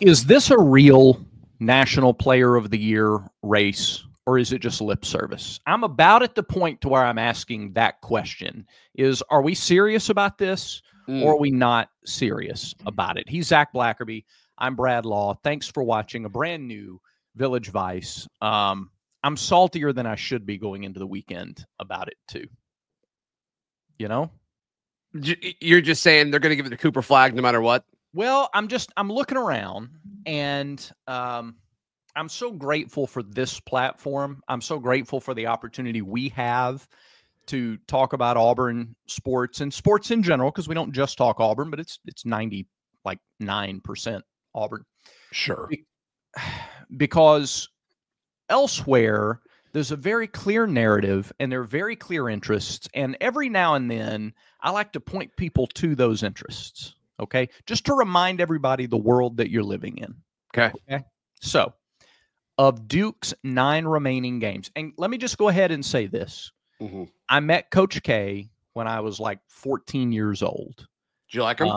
Is this a real National Player of the Year race, or is it just lip service? I'm about at the point to where I'm asking that question are we serious about this, or are we not serious about it? He's Zach Blackerby. I'm Brad Law. Thanks for watching a brand new Village Vice. I'm saltier than I should be going into the weekend about it too. You know? You're just saying they're going to give it to Cooper Flagg no matter what? Well, I'm looking around, and I'm so grateful for this platform. I'm so grateful for the opportunity we have to talk about Auburn sports and sports in general, because we don't just talk Auburn, but it's 9% Auburn. Sure. Because elsewhere, there's a very clear narrative and there are very clear interests. And every now and then, I like to point people to those interests. Okay. Just to remind everybody the world that you're living in. Okay. So, of Duke's 9 remaining games, and let me just go ahead and say this. Mm-hmm. I met Coach K when I was like 14 years old. Did you like him?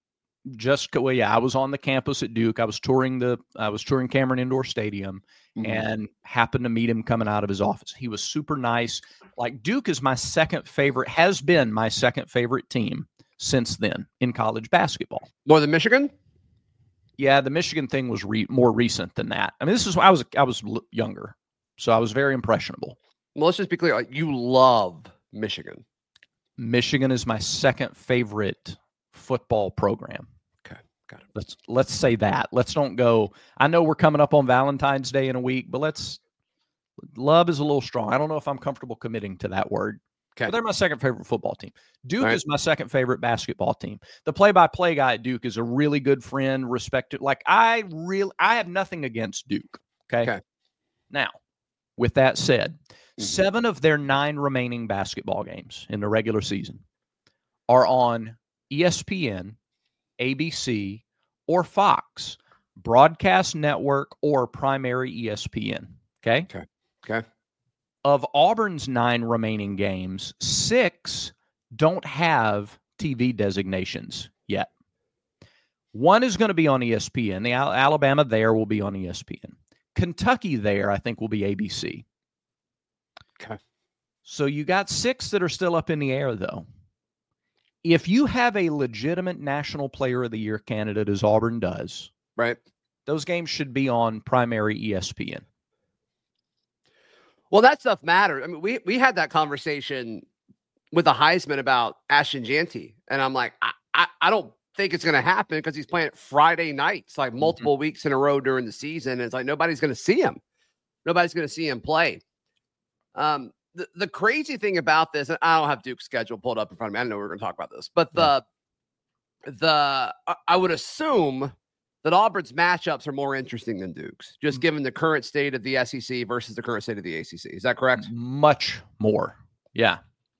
I was on the campus at Duke. I was touring Cameron Indoor Stadium, and happened to meet him coming out of his office. He was super nice. Like, Duke is has been my second favorite team since then in college basketball. More than Michigan? Yeah, the Michigan thing was more recent than that. I mean, I was younger, so I was very impressionable. Well, let's just be clear. You love Michigan. Michigan is my second favorite football program. Okay, got it. Let's say that. Let's don't go. I know we're coming up on Valentine's Day in a week, but love is a little strong. I don't know if I'm comfortable committing to that word. Okay. But they're my second favorite football team. Duke is my second favorite basketball team. The play-by-play guy at Duke is a really good friend, respected. Like, I have nothing against Duke. Okay. Now, with that said, 7 of their 9 remaining basketball games in the regular season are on ESPN, ABC, or Fox, broadcast network, or primary ESPN. Okay. Of Auburn's 9 remaining games, 6 don't have TV designations yet. 1 is going to be on ESPN. The Alabama there will be on ESPN. Kentucky there, I think, will be ABC. Okay. So you got 6 that are still up in the air, though. If you have a legitimate National Player of the Year candidate, as Auburn does, right, those games should be on primary ESPN. Well, that stuff matters. I mean, we had that conversation with the Heisman about Ashton Jeanty, and I'm like, I don't think it's going to happen because he's playing Friday nights, like multiple weeks in a row during the season. And it's like nobody's going to see him. Nobody's going to see him play. The crazy thing about this, and I don't have Duke's schedule pulled up in front of me. I didn't know we were going to talk about this, but I would assume that Auburn's matchups are more interesting than Duke's, just given the current state of the SEC versus the current state of the ACC. Is that correct? Much more. Yeah.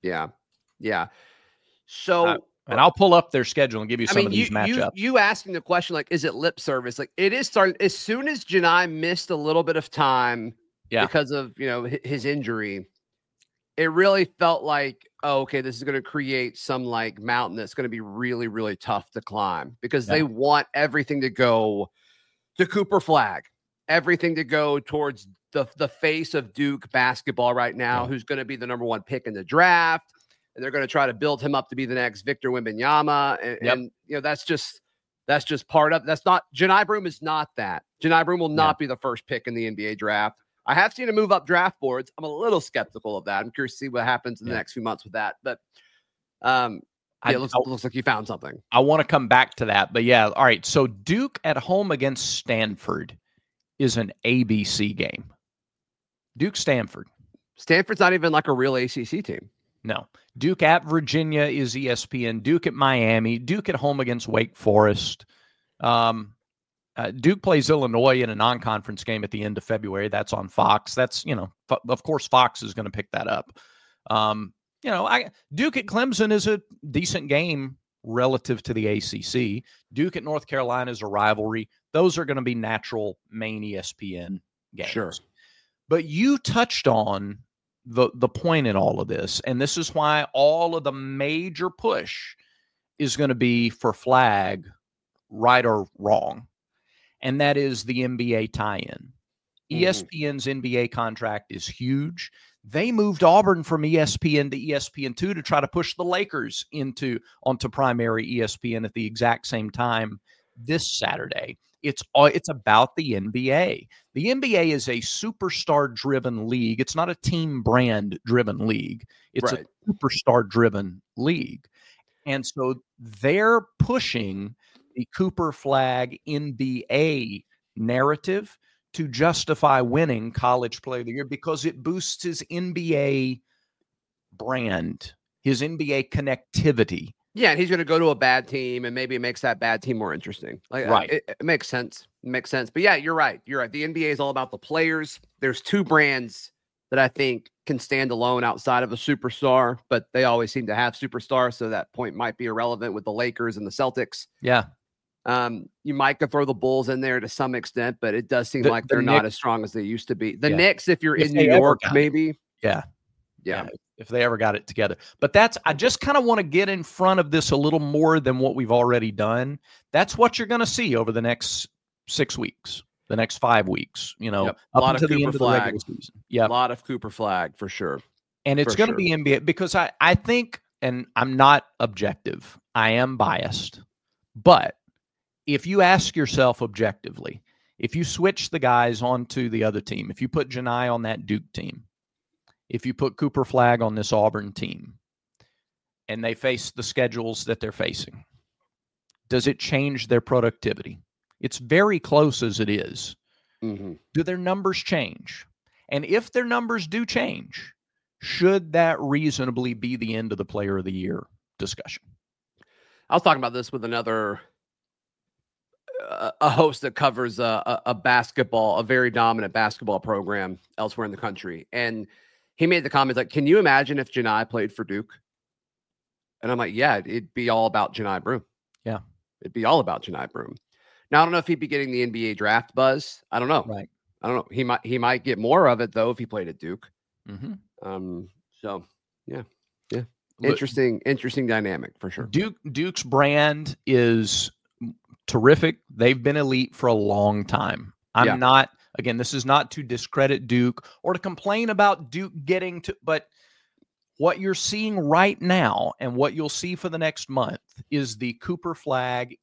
So, and I'll pull up their schedule and give you some of these matchups. You asking the question, like, is it lip service? Like, it is starting as soon as Janai missed a little bit of time because of, his injury. It really felt like, okay, this is going to create some like mountain that's going to be really, really tough to climb because they want everything to go to Cooper Flagg, everything to go towards the face of Duke basketball right now, who's going to be the number 1 pick in the draft. And they're going to try to build him up to be the next Victor Wembanyama. And that's just part of, that's not, Janai Broome is not that. Janai Broome will not be the first pick in the NBA draft. I have seen him move up draft boards. I'm a little skeptical of that. I'm curious to see what happens in the next few months with that. But it looks like you found something. I want to come back to that. But all right. So Duke at home against Stanford is an ABC game. Duke-Stanford. Stanford's not even like a real ACC team. No. Duke at Virginia is ESPN. Duke at Miami. Duke at home against Wake Forest. Duke plays Illinois in a non-conference game at the end of February. That's on Fox. That's, of course, Fox is going to pick that up. Duke at Clemson is a decent game relative to the ACC. Duke at North Carolina is a rivalry. Those are going to be natural main ESPN games. Sure. But you touched on the point in all of this, and this is why all of the major push is going to be for Flagg, right or wrong. and that is the NBA tie-in. ESPN's NBA contract is huge. They moved Auburn from ESPN to ESPN2 to try to push the Lakers onto primary ESPN at the exact same time this Saturday. It's about the NBA. The NBA is a superstar-driven league. It's not a team brand-driven league. It's a superstar-driven league. And so they're pushing the Cooper Flag NBA narrative to justify winning College Player of the Year because it boosts his NBA brand, his NBA connectivity. Yeah, and he's going to go to a bad team, and maybe it makes that bad team more interesting. Like, it makes sense. It makes sense. But yeah, you're right. You're right. The NBA is all about the players. There's two brands that I think can stand alone outside of a superstar, but they always seem to have superstars, so that point might be irrelevant with the Lakers and the Celtics. Yeah. You might could throw the Bulls in there to some extent, but it does seem like they're not as strong as they used to be. The Knicks, if you're in New York, maybe. Yeah. If they ever got it together. But I just kind of want to get in front of this a little more than what we've already done. That's what you're going to see over the next 6 weeks, the next 5 weeks, up until the end of the regular season. Yeah. A lot of Cooper Flag for sure. And it's going to be NBA because I think, and I'm not objective, I am biased, but if you ask yourself objectively, if you switch the guys onto the other team, if you put Janai on that Duke team, if you put Cooper Flag on this Auburn team, and they face the schedules that they're facing, does it change their productivity? It's very close as it is. Mm-hmm. Do their numbers change? And if their numbers do change, should that reasonably be the end of the Player of the Year discussion? I was talking about this with another a host that covers a very dominant basketball program elsewhere in the country. And he made the comments like, can you imagine if Janai played for Duke? And I'm like, yeah, it'd be all about Janai Broome. Yeah. It'd be all about Janai Broome. Now, I don't know if he'd be getting the NBA draft buzz. I don't know. Right. I don't know. He might get more of it though if he played at Duke. Mm-hmm. So yeah. Interesting dynamic for sure. Duke's brand is terrific. They've been elite for a long time. Again, this is not to discredit Duke or to complain about Duke getting to, but what you're seeing right now and what you'll see for the next month is the Cooper Flag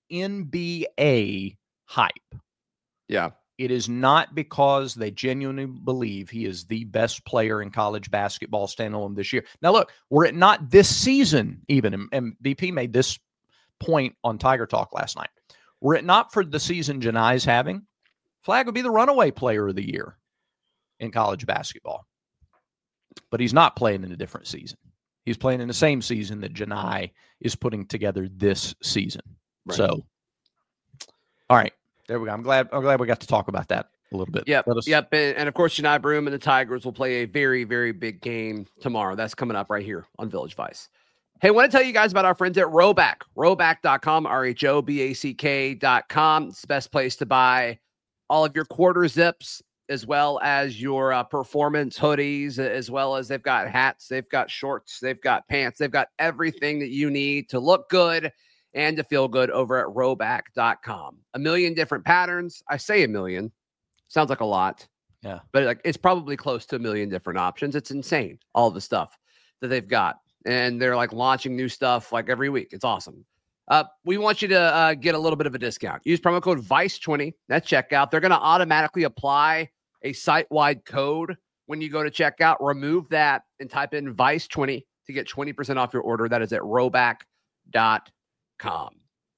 NBA hype. Yeah. It is not because they genuinely believe he is the best player in college basketball standalone this year. Now, look, were it not this season even, and BP made this point on Tiger Talk last night, were it not for the season Janai's having, Flag would be the runaway player of the year in college basketball. But he's not playing in a different season. He's playing in the same season that Janai is putting together this season. Right. So, all right, there we go. I'm glad we got to talk about that a little bit. Yep. And of course, Janai Broome and the Tigers will play a very, very big game tomorrow. That's coming up right here on Village Vice. Hey, I want to tell you guys about our friends at Rhoback. Rhoback.com, RHOBACK.com. It's the best place to buy all of your quarter zips, as well as your performance hoodies, as well as they've got hats, they've got shorts, they've got pants, they've got everything that you need to look good and to feel good over at Rhoback.com. A million different patterns. I say a million. Sounds like a lot. Yeah. But it's probably close to a million different options. It's insane, all the stuff that they've got. And they're launching new stuff every week. It's awesome. We want you to get a little bit of a discount. Use promo code VICE20 at checkout. They're going to automatically apply a site-wide code when you go to checkout. Remove that and type in VICE20 to get 20% off your order. That is at Rhoback.com.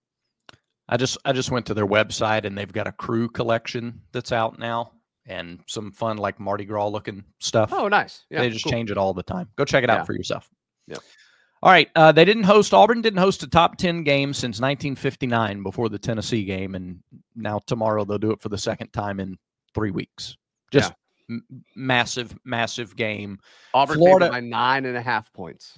I just went to their website and they've got a crew collection that's out now and some fun Mardi Gras looking stuff. Oh, nice. Yeah, they just change it all the time. Go check it out for yourself. Yeah. All right. Auburn didn't host a top 10 game since 1959 before the Tennessee game. And now tomorrow they'll do it for the second time in 3 weeks. Just massive, massive game. Auburn favored by 9.5 points.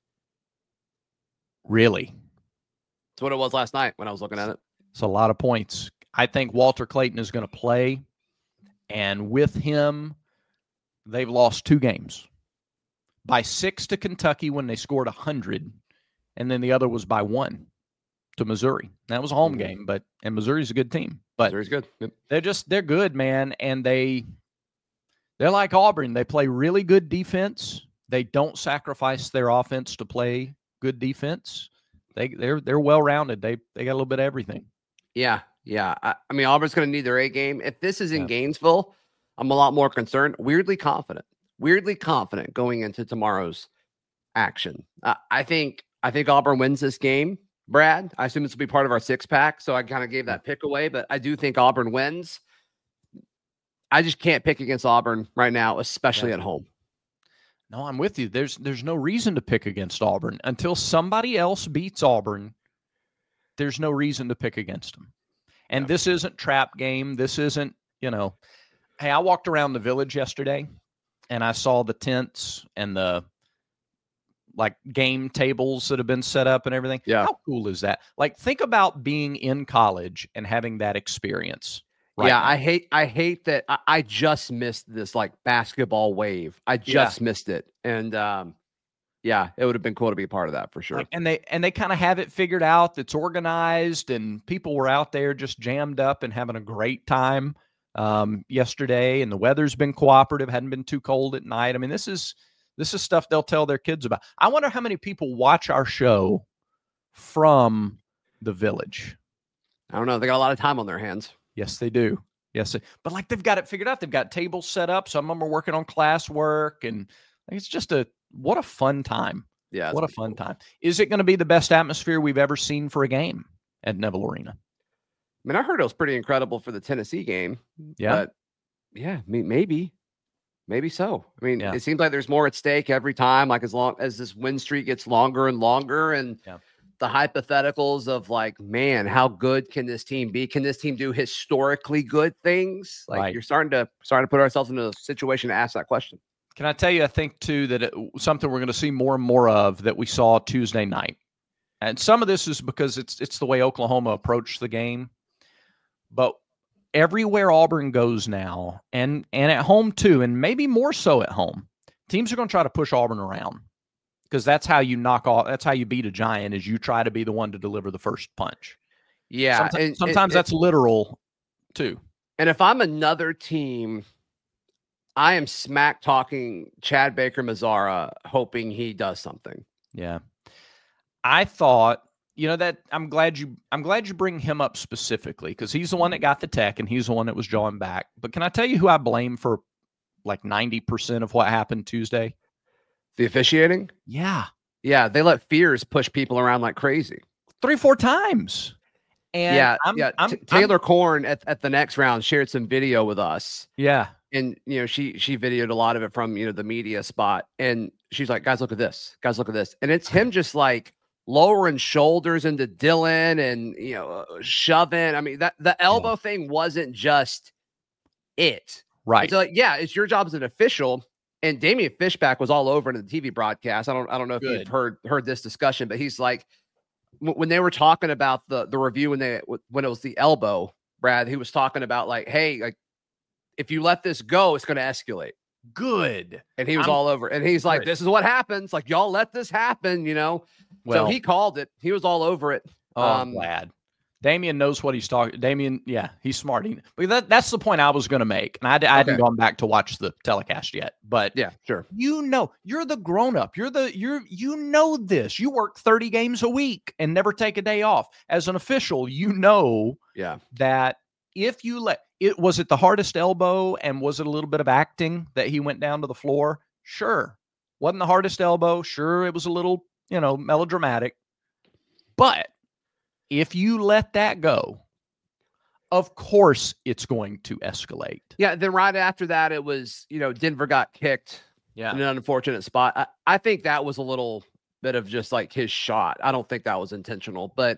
Really? That's what it was last night when I was looking at it. It's a lot of points. I think Walter Clayton is going to play. And with him, they've lost 2 games. By 6 to Kentucky when they scored 100, and then the other was by 1 to Missouri. That was a home game, and Missouri's a good team. But Missouri's good. Yep. They're good, man. And they're like Auburn. They play really good defense. They don't sacrifice their offense to play good defense. They're well-rounded. They got a little bit of everything. Yeah. I mean, Auburn's going to need their A game. If this is in Gainesville, I'm a lot more concerned. Weirdly confident going into tomorrow's action. I think Auburn wins this game, Brad. I assume this will be part of our 6-pack, so I kind of gave that pick away, but I do think Auburn wins. I just can't pick against Auburn right now, especially at home. No, I'm with you. There's no reason to pick against Auburn until somebody else beats Auburn. There's no reason to pick against them. And this isn't trap game. This isn't, hey, I walked around the Village yesterday and I saw the tents and the game tables that have been set up and everything. Yeah. How cool is that? Like, think about being in college and having that experience. Right now. I hate that. I just missed this basketball wave. I just missed it. And it would have been cool to be a part of that for sure. And they kind of have it figured out. It's organized and people were out there just jammed up and having a great time yesterday. And the weather's been cooperative. Hadn't been too cold at night. I mean, this is stuff they'll tell their kids about. I wonder how many people watch our show from the Village. I don't know. They got a lot of time on their hands. Yes, they do. Yes, but they've got it figured out. They've got tables set up. Some of them are working on classwork, and it's just what a fun time. Yeah, what a fun time. Is it going to be the best atmosphere we've ever seen for a game at Neville Arena? I mean, I heard it was pretty incredible for the Tennessee game. Yeah, but maybe so. I mean, it seems like there's more at stake every time. As long as this win streak gets longer and longer, and the hypotheticals of man, how good can this team be? Can this team do historically good things? You're starting to put ourselves into a situation to ask that question. Can I tell you, I think too that something we're going to see more and more of that we saw Tuesday night, and some of this is because it's the way Oklahoma approached the game, but everywhere Auburn goes now, and at home too, and maybe more so at home, teams are going to try to push Auburn around. Because that's how you that's how you beat a giant, is you try to be the one to deliver the first punch. Yeah. Sometimes that's literal too. And if I'm another team, I am smack talking Chad Baker-Mazara, hoping he does something. Yeah. I thought, that I'm glad you bring him up specifically, because he's the one that got the tech and he's the one that was drawing back. But can I tell you who I blame for 90% of what happened Tuesday? The officiating? Yeah. Yeah, they let Fears push people around like crazy. 3-4 times. And Taylor Korn at the next round shared some video with us. Yeah. And, she videoed a lot of it from, the media spot. And she's like, guys, look at this. Guys, look at this. And it's him just lowering shoulders into Dylan and, shoving. I mean, the elbow thing wasn't just it. Right. So it's your job as an official. And Damian Fishback was all over in the TV broadcast. I don't know if you've heard this discussion, but he's like, when they were talking about the review when it was the elbow, Brad, he was talking about hey, if you let this go, it's going to escalate. Good. And he was all over. And he's like, this is what happens. Y'all let this happen, Well, so he called it. He was all over it. Oh, I'm glad. Damian knows what he's talking. Damian, he's smart. But that's the point I was going to make. And I hadn't gone back to watch the telecast yet. But yeah, sure. You're the grown up. You know this. You work 30 games a week and never take a day off. As an official, that if you was it the hardest elbow and was it a little bit of acting that he went down to the floor? Sure. Wasn't the hardest elbow. Sure. It was a little, melodramatic. But if you let that go, of course it's going to escalate. Yeah. Then right after that, it was, Denver got kicked in an unfortunate spot. I think that was a little bit of just his shot. I don't think that was intentional, but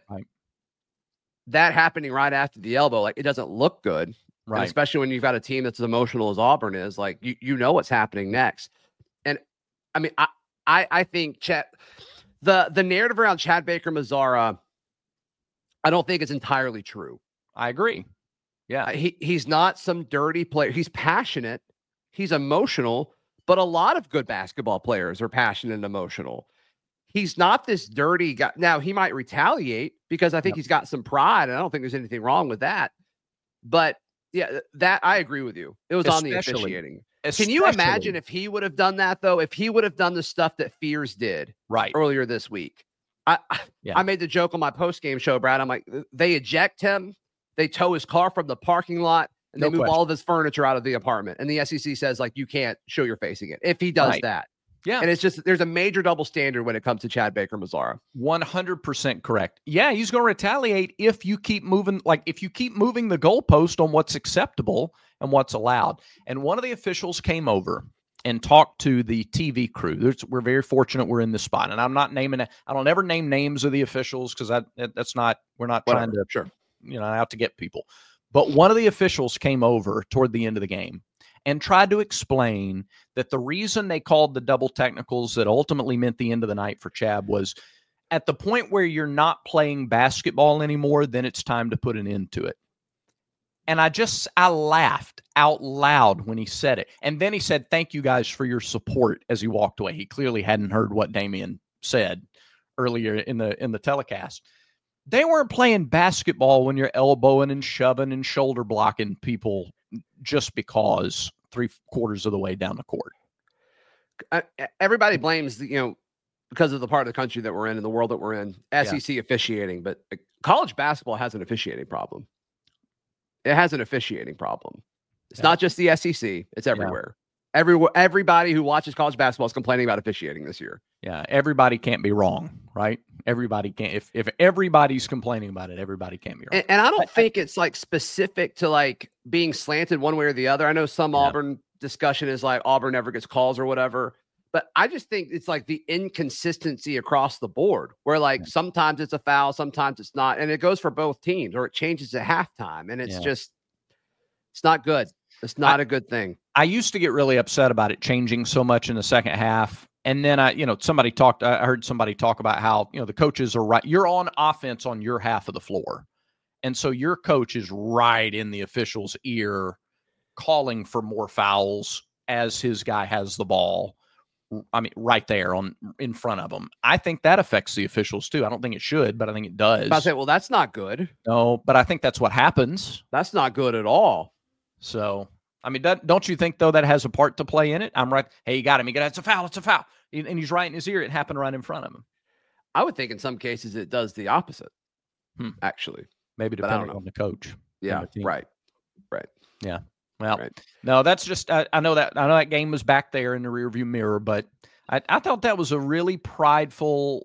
that happening right after the elbow, it doesn't look good. Right. And especially when you've got a team that's as emotional as Auburn is, you know what's happening next. And I mean, I think the narrative around Chad Baker-Mazara, I don't think it's entirely true. I agree. Yeah. He's not some dirty player. He's passionate. He's emotional, but a lot of good basketball players are passionate and emotional. He's not this dirty guy. Now, he might retaliate because I think he's got some pride, and I don't think there's anything wrong with that. But yeah, that I agree with you. It was on the officiating. Can you imagine if he would have done that, though? If he would have done the stuff that Fears did earlier this week? I made the joke on my post-game show, Brad. I'm like, they eject him, they tow his car from the parking lot, and they move all of his furniture out of the apartment. And the SEC says, like, you can't show your face again if he does that. Yeah. And it's just, there's a major double standard when it comes to Chad Baker-Mazara. 100% correct. Yeah, he's going to retaliate if you keep moving, if you keep moving the goalpost on what's acceptable and what's allowed. And one of the officials came over and talked to the TV crew. We're very fortunate we're in this spot. And I'm not naming it. I don't ever name names of the officials because that's not, we're not trying to, out to get people. But one of the officials came over toward the end of the game and tried to explain that the reason they called the double technicals that ultimately meant the end of the night for Chad was at the point where you're not playing basketball anymore, then it's time to put an end to it. And I laughed out loud when he said it. And then he said, thank you guys for your support as he walked away. He clearly hadn't heard what Damian said earlier in the telecast. They weren't playing basketball when you're elbowing and shoving and shoulder blocking people just because 3/4 of the way down the court. Everybody blames, because of the part of the country that we're in and the world that we're in, SEC officiating, but college basketball has an officiating problem. It has an officiating problem. It's not just the SEC. It's everywhere. Everybody who watches college basketball is complaining about officiating this year. Yeah, everybody can't be wrong, right? Everybody can't. If everybody's complaining about it, everybody can't be wrong. And I don't think it's specific to being slanted one way or the other. I know some Auburn discussion is Auburn never gets calls or whatever, but I just think it's the inconsistency across the board where sometimes it's a foul, sometimes it's not. And it goes for both teams, or it changes at halftime. And it's just, it's not good. It's not a good thing. I used to get really upset about it changing so much in the second half. And then I heard somebody talk about how, the coaches are right. You're on offense on your half of the floor. And so your coach is right in the official's ear calling for more fouls as his guy has the ball. I mean, right there in front of him. I think that affects the officials too. I don't think it should, but I think it does. I say, well, that's not good. No, but I think that's what happens. That's not good at all. So, I mean, don't you think, though, that has a part to play in it? I'm right. Hey, you got him. It's a foul. It's a foul. And he's right in his ear. It happened right in front of him. I would think in some cases it does the opposite, actually. Maybe depending on the coach. Yeah, right. Yeah. Well, no, that's just, I know that game was back there in the rearview mirror, but I thought that was a really prideful,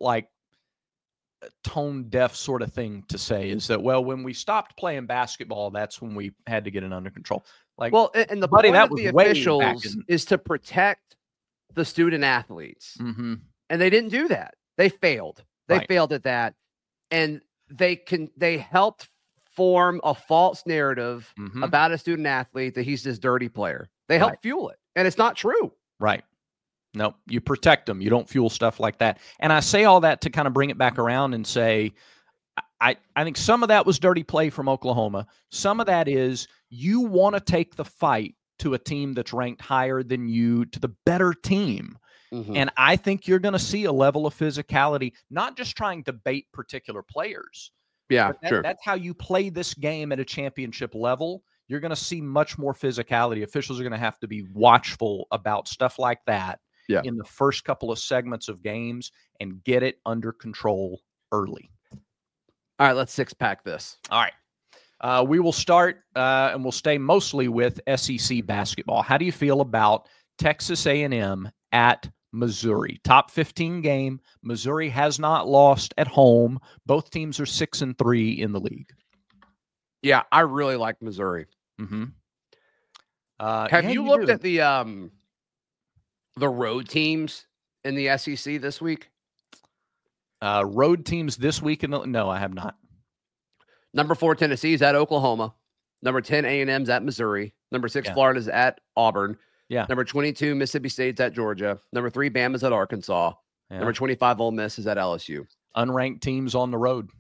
tone deaf sort of thing to say, is that, well, when we stopped playing basketball, that's when we had to get it under control. And the point of the officials is to protect the student athletes. Mm-hmm. And they didn't do that. They failed. They failed at that. And they helped form a false narrative about a student athlete that he's this dirty player. They helped fuel it. And it's not true. Right. No, you protect them. You don't fuel stuff like that. And I say all that to kind of bring it back around and say, I think some of that was dirty play from Oklahoma. Some of that is you want to take the fight to a team that's ranked higher than you, to the better team. Mm-hmm. And I think you're going to see a level of physicality, not just trying to bait particular players. Yeah, sure. That's how you play this game at a championship level. You're going to see much more physicality. Officials are going to have to be watchful about stuff like that in the first couple of segments of games and get it under control early. All right, let's six-pack this. All right. We will start and we'll stay mostly with SEC basketball. How do you feel about Texas A&M at Missouri? Top 15 game. Missouri has not lost at home. Both teams are 6-3 in the league. Yeah, I really like Missouri. Mm-hmm. Have you looked at the road teams in the SEC this week? Road teams this week? No, I have not. Number 4, Tennessee is at Oklahoma. Number 10, A&M's at Missouri. Number 6, Florida's at Auburn. Yeah. Number 22, Mississippi State's at Georgia. Number 3, Bama's at Arkansas. Yeah. Number 25, Ole Miss is at LSU. Unranked teams on the road.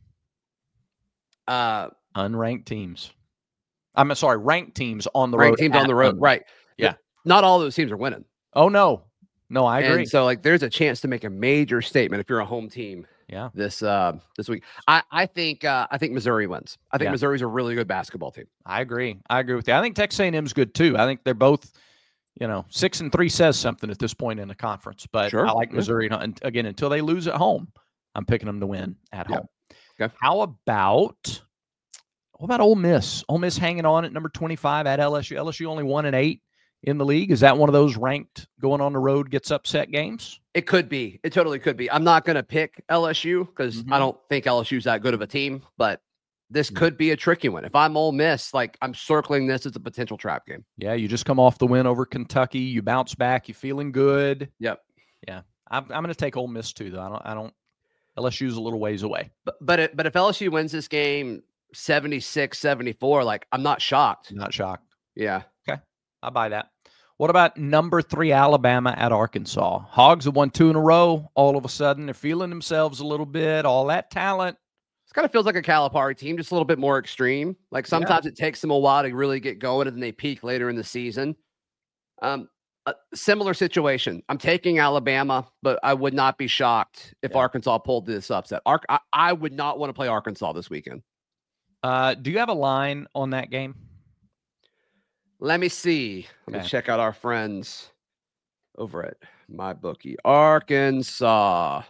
Unranked teams. I'm sorry, ranked teams on the road. Ranked teams on the road, right. Yeah. Not all those teams are winning. Oh, no. No, I agree. And so, like, there's a chance to make a major statement if you're a home team. Yeah. This week, I think Missouri wins. I think Missouri's a really good basketball team. I agree with you. I think Texas A&M's good too. I think they're both, 6-3 says something at this point in the conference. But I like Missouri. And again, until they lose at home, I'm picking them to win at home. Okay. What about Ole Miss? Ole Miss hanging on at number 25 at LSU. LSU only 1-8 in the league. Is that one of those ranked going on the road gets upset games? It could be. It totally could be. I'm not going to pick LSU because I don't think LSU's that good of a team, but this could be a tricky one. If I'm Ole Miss, like, I'm circling this as a potential trap game. Yeah, you just come off the win over Kentucky. You bounce back. You feeling good. Yep. Yeah. I'm going to take Ole Miss too, though. I don't. LSU's a little ways away. But if LSU wins this game 76-74, like, I'm not shocked. Not shocked. Yeah. Okay. I buy that. What about number 3 Alabama at Arkansas? Hogs have won 2 in a row. All of a sudden, they're feeling themselves a little bit. All that talent. This kind of feels like a Calipari team, just a little bit more extreme. Like, sometimes it takes them a while to really get going, and then they peak later in the season. A similar situation. I'm taking Alabama, but I would not be shocked if Arkansas pulled this upset. I would not want to play Arkansas this weekend. Do you have a line on that game? Let me see. Let me check out our friends over at MyBookie. Arkansas.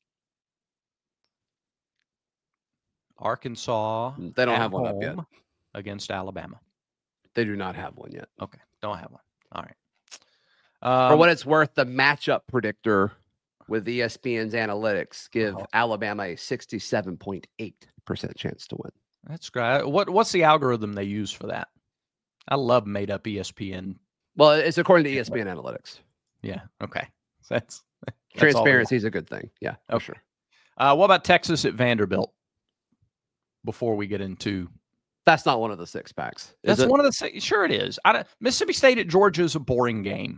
They don't have one up yet against Alabama. They do not have one yet. Okay, don't have one. All right. For what it's worth, the matchup predictor with ESPN's analytics give Alabama a 67.8% chance to win. That's great. What's the algorithm they use for that? I love made up ESPN. Well, it's according to ESPN analytics. Yeah. Okay. That's transparency is a good thing. Yeah. Oh, sure. What about Texas at Vanderbilt? Before we get into, that's not one of the 6 packs. That's one of the 6. Sure, it is. Mississippi State at Georgia is a boring game,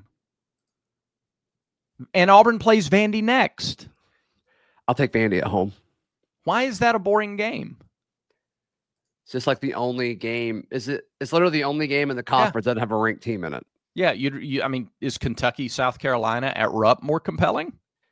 and Auburn plays Vandy next. I'll take Vandy at home. Why is that a boring game? It's just like the only game. It's literally the only game in the conference that doesn't have a ranked team in it. Yeah, I mean, is Kentucky, South Carolina at Rupp more compelling?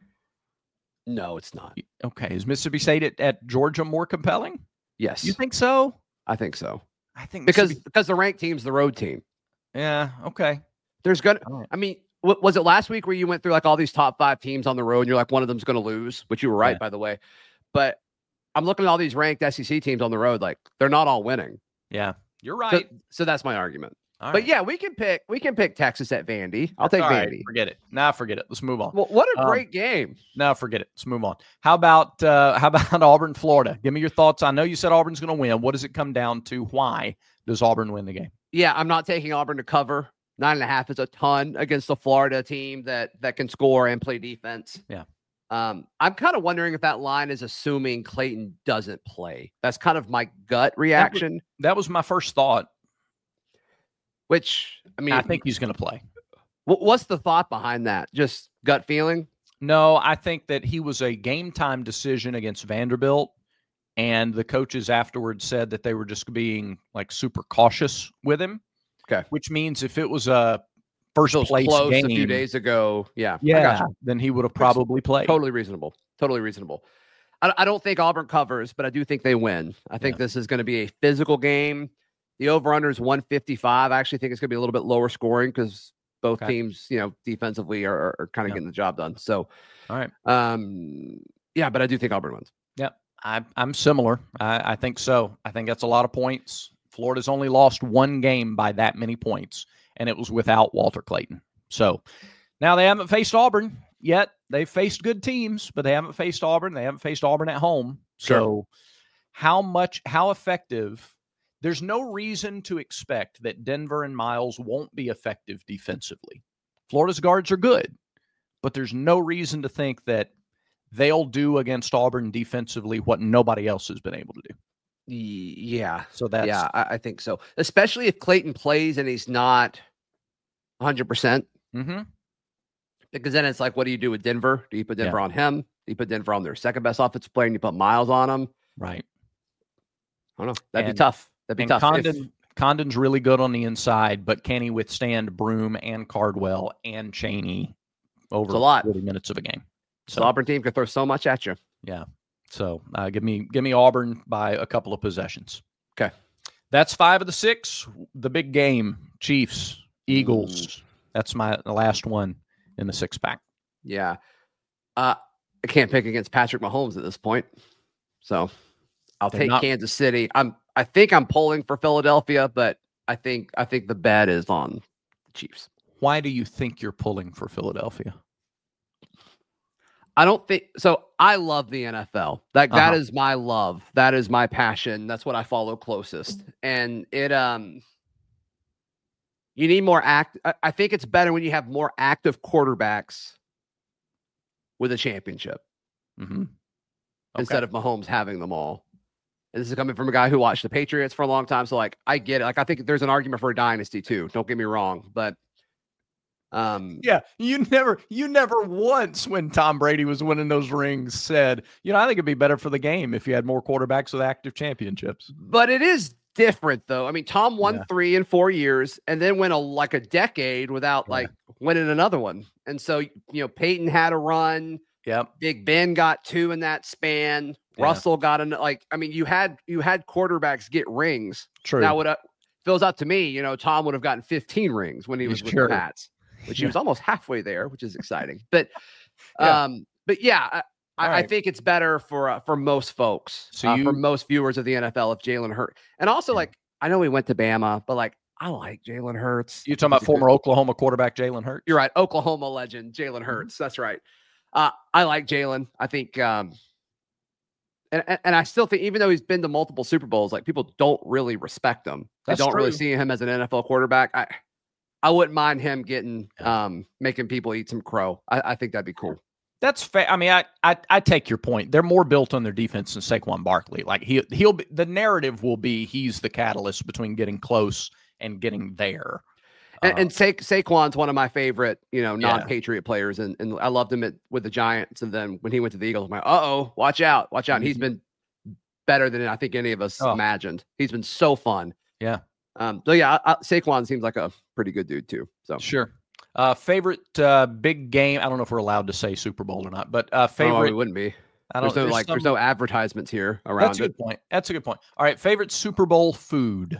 No, it's not. Okay, is Mississippi State at Georgia more compelling? Yes. You think so? I think so. I think because the ranked team's the road team. Yeah. Okay. There's gonna. I mean, was it last week where you went through like all these top 5 teams on the road and you're like, one of them's going to lose, which you were right, by the way. But I'm looking at all these ranked SEC teams on the road, like, they're not all winning. Yeah, you're right. So that's my argument. All but right. yeah, we can pick Texas at Vandy. I'll take Vandy. Right. Forget it. Nah, forget it. Let's move on. Well, what a great game. No, forget it. Let's move on. How about Auburn, Florida? Give me your thoughts. I know you said Auburn's going to win. What does it come down to? Why does Auburn win the game? Yeah, I'm not taking Auburn to cover. 9.5 is a ton against the Florida team that can score and play defense. Yeah. I'm kind of wondering if that line is assuming Clayton doesn't play. That's kind of my gut reaction. That was my first thought. Which, I mean, I think he's going to play. What's the thought behind that? Just gut feeling? No, I think that he was a game time decision against Vanderbilt, and the coaches afterwards said that they were just being like super cautious with him. Okay. Which means if it was a first place close game a few days ago, then he would have probably played. Totally reasonable. I don't think Auburn covers, but I do think they win. I think this is going to be a physical game. The over-under is 155. I actually think it's going to be a little bit lower scoring because both teams, defensively are kind of getting the job done. So, all right. But I do think Auburn wins. Yeah, I'm similar. I think so. I think that's a lot of points. Florida's only lost 1 game by that many points, and it was without Walter Clayton. So now they haven't faced Auburn yet. They've faced good teams, but they haven't faced Auburn. They haven't faced Auburn at home. So how effective? There's no reason to expect that Denver and Miles won't be effective defensively. Florida's guards are good, but there's no reason to think that they'll do against Auburn defensively what nobody else has been able to do. Yeah. So that's I think so. Especially if Clayton plays and he's not 100%. Mm-hmm. Because then it's like, what do you do with Denver? Do you put Denver on him? Do you put Denver on their second best offensive player and you put Miles on him? Right. I don't know. That'd be tough. Condon's really good on the inside, but can he withstand Broom and Cardwell and Chaney over a lot. 40 minutes of a game. So Auburn team could throw so much at you. Yeah. So give me Auburn by a couple of possessions. Okay. That's 5 of the 6. The big game, Chiefs, Eagles. That's the last one in the 6-pack. Yeah. I can't pick against Patrick Mahomes at this point. So I'll take Kansas City. I think I'm pulling for Philadelphia, but I think the bet is on the Chiefs. Why do you think you're pulling for Philadelphia? I don't think so. I love the NFL. That is my love. That is my passion. That's what I follow closest. And it you need more I think it's better when you have more active quarterbacks with a championship instead of Mahomes having them all. And this is coming from a guy who watched the Patriots for a long time. So like, I get it. Like, I think there's an argument for a dynasty too. Don't get me wrong, but yeah, you never once when Tom Brady was winning those rings said, I think it'd be better for the game if you had more quarterbacks with active championships. But it is different though. I mean, Tom won 3 in 4 years and then went a decade without like winning another one. And so, Peyton had a run. Yep. Big Ben got 2 in that span. Yeah. Russell got you had quarterbacks get rings. True. Now what feels out to me, Tom would have gotten 15 rings when he was with the Pats. Which he was almost halfway there, which is exciting. But, I think it's better for most folks, for most viewers of the NFL, if Jalen Hurts. And also, I know we went to Bama, but I like Jalen Hurts. You talking about former Oklahoma quarterback Jalen Hurts? You're right, Oklahoma legend Jalen Hurts. That's right. I like Jalen. I think, and I still think, even though he's been to multiple Super Bowls, people don't really respect him. They don't really see him as an NFL quarterback. I wouldn't mind him getting making people eat some crow. I think that'd be cool. That's fair. I mean, I take your point. They're more built on their defense than Saquon Barkley. Like he'll be, the narrative will be he's the catalyst between getting close and getting there. And Saquon's one of my favorite, non-Patriot players, and I loved him with the Giants. And then when he went to the Eagles, I'm like, watch out. And he's been better than I think any of us imagined. He's been so fun. Yeah. Saquon seems like a pretty good dude too. So sure. Favorite big game. I don't know if we're allowed to say Super Bowl or not, but favorite. It wouldn't be. There's no advertisements here around. That's a good point. That's a good point. All right, favorite Super Bowl food.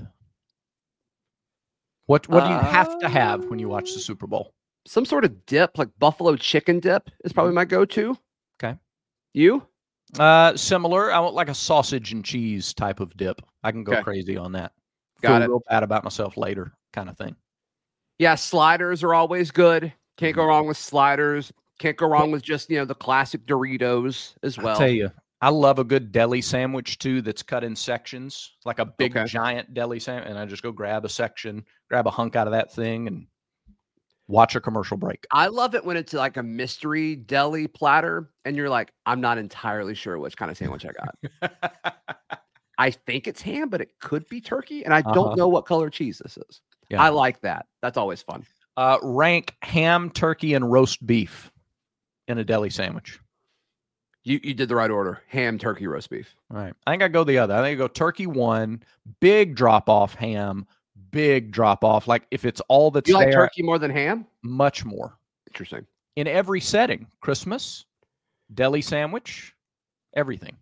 What do you have to have when you watch the Super Bowl? Some sort of dip, like buffalo chicken dip, is probably my go-to. Okay. You? Similar. I want like a sausage and cheese type of dip. I can go crazy on that. Got it. Real bad about myself later, kind of thing. Yeah, sliders are always good. Can't go wrong with sliders. Can't go wrong with just the classic Doritos as well. I'll tell you, I love a good deli sandwich too that's cut in sections, like a big giant deli sandwich, and I just go grab a section, grab a hunk out of that thing, and watch a commercial break. I love it when it's like a mystery deli platter, and you're like, I'm not entirely sure which kind of sandwich I got. I think it's ham, but it could be turkey, and I don't know what color cheese this is. Yeah. I like that. That's always fun. Rank ham, turkey, and roast beef in a deli sandwich. You did the right order. Ham, turkey, roast beef. All right. I think I go the other. I think I go turkey 1, big drop off, ham, big drop off. Like if it's all that's you like there, turkey more than ham? Much more. Interesting. In every setting, Christmas, deli sandwich, everything.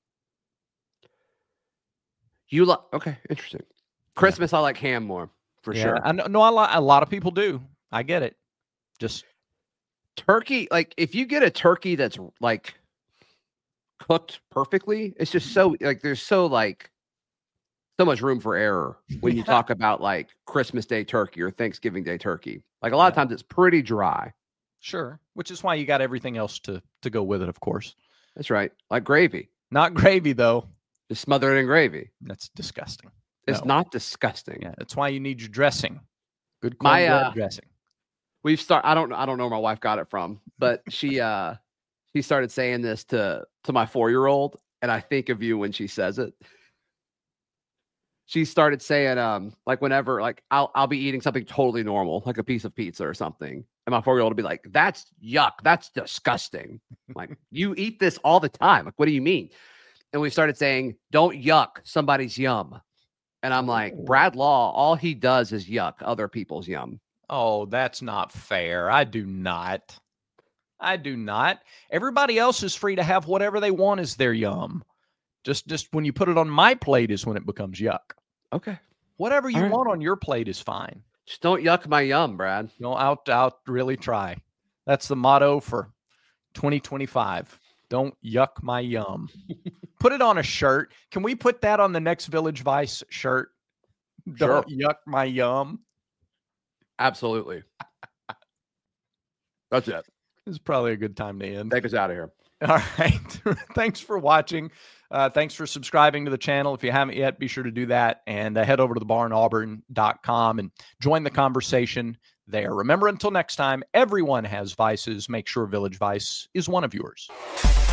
You like interesting. Christmas, I like ham more for sure. I know a lot of people do. I get it. Just turkey, like if you get a turkey that's like cooked perfectly, it's just so like there's so much room for error when you talk about like Christmas Day turkey or Thanksgiving Day turkey. Like a lot of times it's pretty dry. Sure, which is why you got everything else to go with it, of course. That's right. Like gravy. Not gravy though. Just smother it in gravy. That's disgusting. It's not disgusting. Yeah, that's why you need your dressing. Good cornbread dressing. I don't know where my wife got it from, but she started saying this to my 4-year-old, and I think of you when she says it. She started saying like whenever like I'll be eating something totally normal, like a piece of pizza or something, and my 4-year-old will be like, "That's yuck. That's disgusting." Like, you eat this all the time. Like, what do you mean? And we started saying, "Don't yuck somebody's yum." And I'm like, Brad Law, all he does is yuck other people's yum. Oh, that's not fair. I do not. I do not. Everybody else is free to have whatever they want as their yum. Just when you put it on my plate is when it becomes yuck. Okay. Whatever you want on your plate is fine. Just don't yuck my yum, Brad. No, I'll really try. That's the motto for 2025. Don't yuck my yum. Put it on a shirt. Can we put that on the next Village Vice shirt? Don't yuck my yum. Absolutely. That's it. This is probably a good time to end. Take us out of here. All right. Thanks for watching. Thanks for subscribing to the channel. If you haven't yet, be sure to do that and head over to thebarnauburn.com and join the conversation there. Remember, until next time, everyone has vices. Make sure Village Vice is one of yours.